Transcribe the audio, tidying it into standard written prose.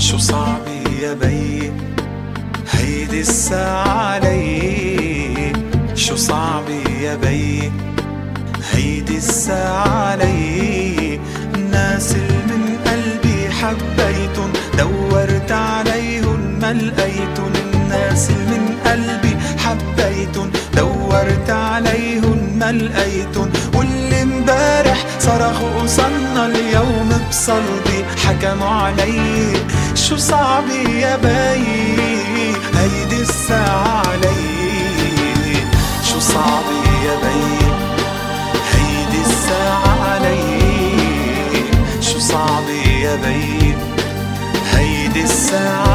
شو صعب يا بي هيدي الساعة علي، شو صعب يا بي هيدي الساعة علي. الناس اللي من قلبي حبيتن دورت عليهن ما لقيتن، الناس اللي من قلبي حبيتن دورت عليهن ما لقيتن. واللي امبارح صرخوا وصلنا اليوم بصلبي حكموا علي. شو صعب يا بي هيدي الساعة علي، شو صعب يا بي هيدي الساعة علي، شو صعب يا بي هيدي الساعة